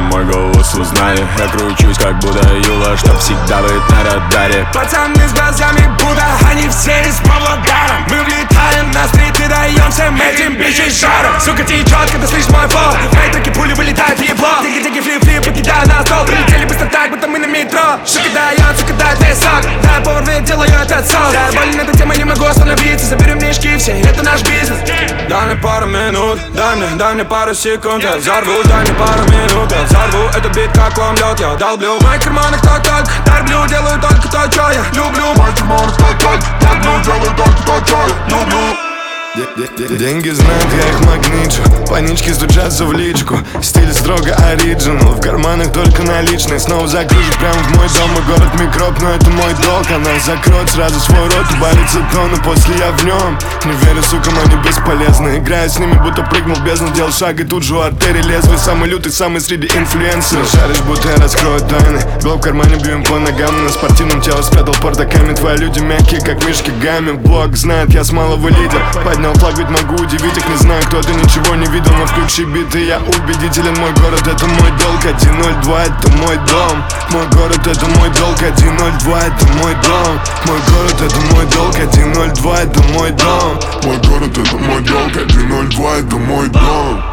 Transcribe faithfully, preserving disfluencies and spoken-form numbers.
мой голос узнали. Я кручусь, как будто Юла, чтоб всегда быть на радаре. Пацаны с глазами Будда, они все из Павлодара. Мы влетаем на стрит и даем всем этим бичей жару. Сука, течет, когда слышишь мой флоу. Мои треки пули вылетают в ебло. Тики-тики, флип-флип, покидаю на стол. Прилетели быстро так, будто мы на метро. Сука дает, сука дает весь сок. Да, повар ведь делаю этот соус. Да, больно этой темой, не могу остановиться. Заберем мешки все, это наш бизнес. Дай мне пару минут, дай мне, дай мне пару секунд. Я взорву, дай мне пару минут. Я взорву, это бит как омлет. Я долблю, в моих карманах ток-ток. Торблю, делаю только то, что я люблю. В моих карманах ток-ток. Торблю, делаю только то, что я люблю. Деньги знают, я их магничу. Панички стучатся в личку. Стиль строго оригинал. В карманах только наличные. Снова закружит прямо в мой дом. И город микроб, но это мой долг. Она закроет сразу свой рот. Убавится тон, и после я в нем. Не верю, сукам, они бесполезны. Играю с ними, будто прыгнул в бездну. Делал шаг, и тут же у артерии лезвие. Самый лютый, самый среди инфлюенсеров. Шаришь, будто я раскрою тайны. Глоб в кармане, бьем по ногам. На спортивном тело спрятал портаками. Твои люди мягкие, как мишки гамми. Блог знает, я с малого лидер. Поднял флаг, ведь могу удивить их. Не знаю, кто ты, ничего не видел, но включи биты. Я убедителен, мой город это мой долг. один ноль два это мой дом. Мой город это мой долг. один ноль два это мой дом. Мой город это мой долг. один ноль два это мой дом. Мой город это мой долг. один ноль два это мой дом.